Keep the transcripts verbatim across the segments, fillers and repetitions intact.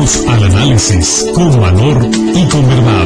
Bienvenidos al análisis con valor y con verdad.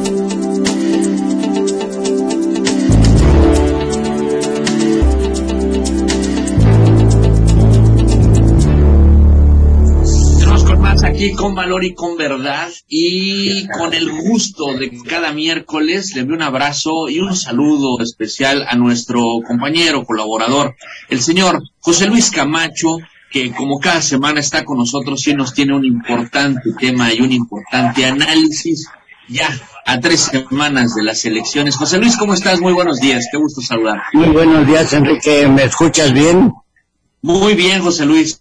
Tenemos con más aquí con valor y con verdad y con el gusto de que cada miércoles le envío un abrazo y un saludo especial a nuestro compañero, colaborador, el señor José Luis Camacho, que como cada semana está con nosotros y nos tiene un importante tema y un importante análisis ya a tres semanas de las elecciones. José Luis, ¿cómo estás? Muy buenos días, qué gusto saludar. Muy buenos días, Enrique, ¿me escuchas bien? Muy bien, José Luis.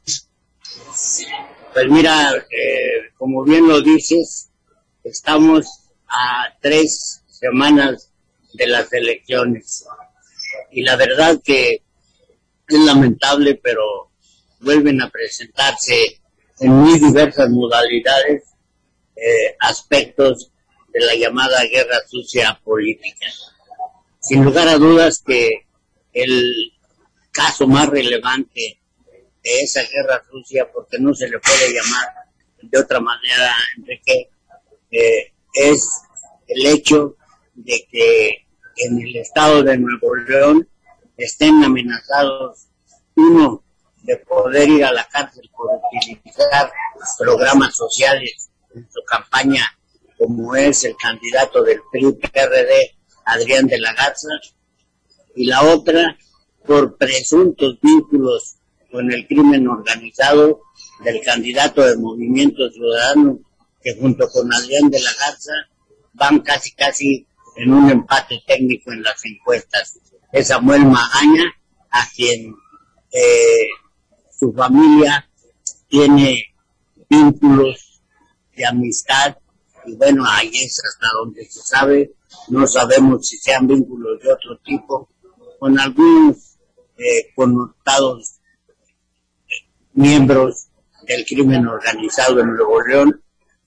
Pues mira, eh, como bien lo dices, estamos a tres semanas de las elecciones y la verdad que es lamentable, pero vuelven a presentarse en muy diversas modalidades eh, aspectos de la llamada guerra sucia política. Sin lugar a dudas que el caso más relevante de esa guerra sucia, porque no se le puede llamar de otra manera, Enrique, eh, es el hecho de que en el estado de Nuevo León estén amenazados, uno, de poder ir a la cárcel por utilizar programas sociales en su campaña, como es el candidato del P R I-P R D, Adrián de la Garza, y la otra, por presuntos vínculos con el crimen organizado del candidato del Movimiento Ciudadano, que junto con Adrián de la Garza van casi casi en un empate técnico en las encuestas. Es Samuel Magaña, a quien eh, su familia tiene vínculos de amistad, y bueno, ahí es hasta donde se sabe, no sabemos si sean vínculos de otro tipo, con algunos eh, connotados miembros del crimen organizado en Nuevo León,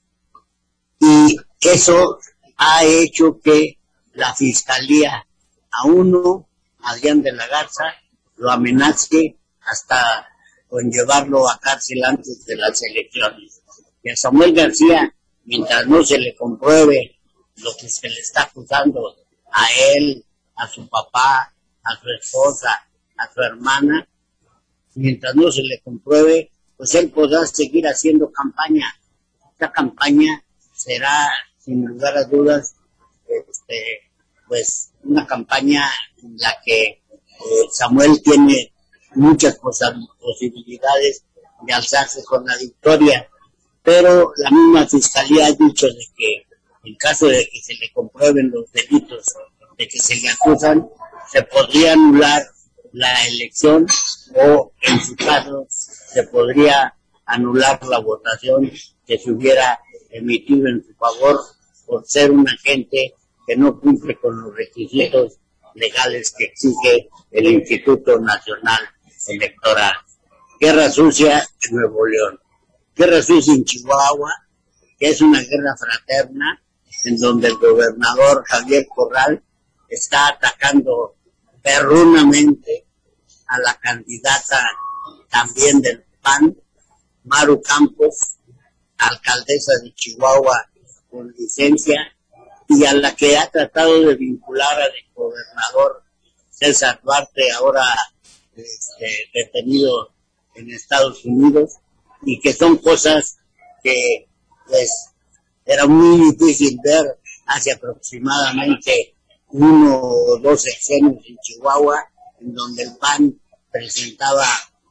y eso ha hecho que la fiscalía a uno, Adrián de la Garza, lo amenace hasta con llevarlo a cárcel antes de las elecciones. Y a Samuel García, mientras no se le compruebe lo que se le está acusando a él, a su papá, a su esposa, a su hermana, mientras no se le compruebe, pues él podrá seguir haciendo campaña. Esta campaña será, sin lugar a dudas, este, pues una campaña en la que eh, Samuel tiene muchas posibilidades de alzarse con la victoria, pero la misma fiscalía ha dicho de que en caso de que se le comprueben los delitos de que se le acusan, se podría anular la elección, o en su caso se podría anular la votación que se hubiera emitido en su favor por ser un agente que no cumple con los requisitos legales que exige el Instituto Nacional Electoral. Guerra sucia en Nuevo León, guerra sucia en Chihuahua, que es una guerra fraterna en donde el gobernador Javier Corral está atacando perrunamente a la candidata también del P A N, Maru Campos, alcaldesa de Chihuahua con licencia, y a la que ha tratado de vincular al gobernador César Duarte, ahora este, detenido en Estados Unidos, y que son cosas que pues era muy difícil ver hace aproximadamente uno o dos sexenios en Chihuahua, en donde el P A N presentaba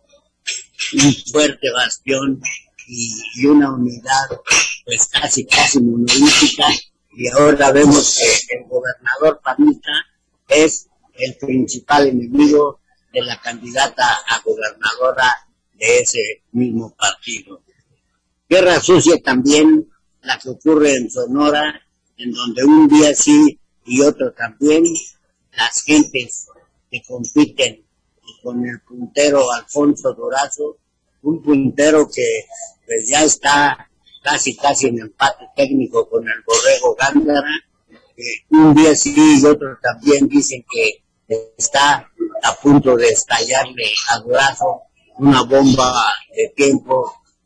un fuerte bastión y, y una unidad pues casi casi monolítica, y ahora vemos que el gobernador panista es el principal enemigo de la candidata a gobernadora de ese mismo partido. Guerra sucia también la que ocurre en Sonora, en donde un día sí y otro también, las gentes que compiten con el puntero Alfonso Durazo, un puntero que pues ya está casi casi en empate técnico con el Borrego Gándara, eh, un día sí y otro también dicen que está a punto de estallarle a Durazo una bomba de tiempo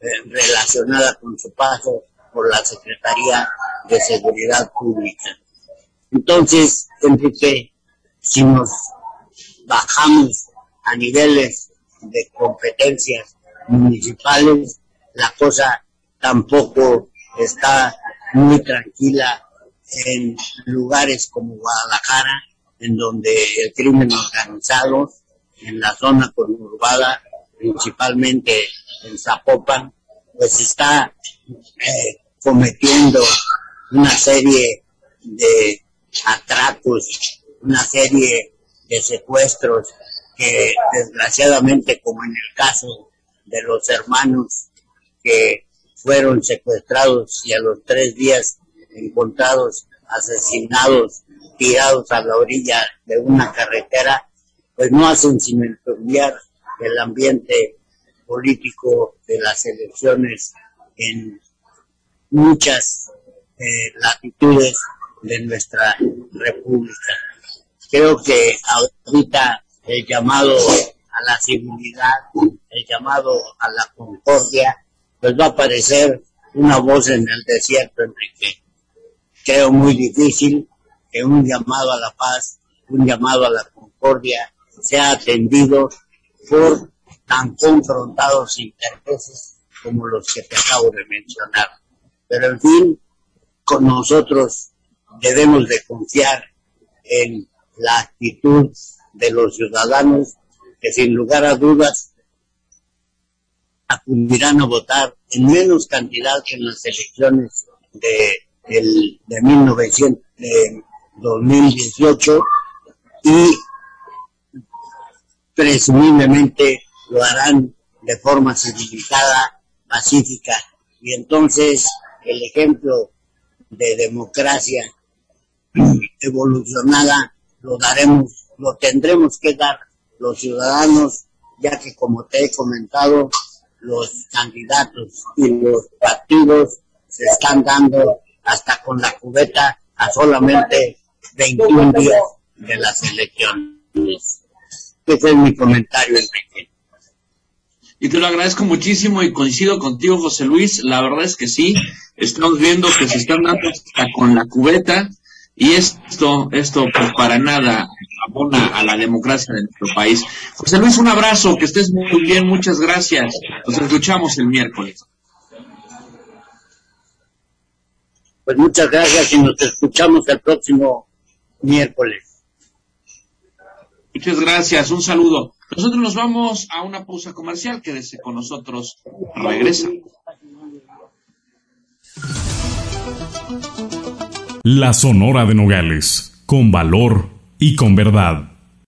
eh, relacionada con su paso por la Secretaría de Seguridad Pública. Entonces, Enrique, si nos bajamos a niveles de competencias municipales, la cosa tampoco está muy tranquila en lugares como Guadalajara, en donde el crimen organizado, en la zona conurbada, principalmente en Zapopan, pues está eh, cometiendo una serie de atracos, una serie de secuestros que desgraciadamente, como en el caso de los hermanos que fueron secuestrados y a los tres días encontrados asesinados, tirados a la orilla de una carretera, pues no hacen sino enturbiar el ambiente político de las elecciones en muchas eh, latitudes de nuestra república. Creo que ahorita el llamado a la civilidad, el llamado a la concordia, pues va a parecer una voz en el desierto, Enrique. Creo muy difícil que un llamado a la paz, un llamado a la concordia sea atendido por tan confrontados intereses como los que te acabo de mencionar. Pero en fin, con nosotros debemos de confiar en la actitud de los ciudadanos que sin lugar a dudas acudirán a votar en menos cantidad que en las elecciones de, el, de, mil novecientos, de dos mil dieciocho y presumiblemente lo harán de forma civilizada, pacífica, y entonces el ejemplo de democracia evolucionada lo daremos, lo tendremos que dar los ciudadanos, ya que como te he comentado, los candidatos y los partidos se están dando hasta con la cubeta a solamente veintiún días de las elecciones. Ese es mi comentario, Enrique. Y te lo agradezco muchísimo y coincido contigo, José Luis. La verdad es que sí, estamos viendo que se están dando hasta con la cubeta y esto, esto pues para nada abona a la democracia de nuestro país. José Luis, un abrazo, que estés muy bien, muchas gracias. Nos escuchamos el miércoles. Pues muchas gracias y nos escuchamos el próximo miércoles. Muchas gracias, un saludo. Nosotros nos vamos a una pausa comercial, quédese con nosotros, regresa. La Sonora de Nogales, con valor y con verdad.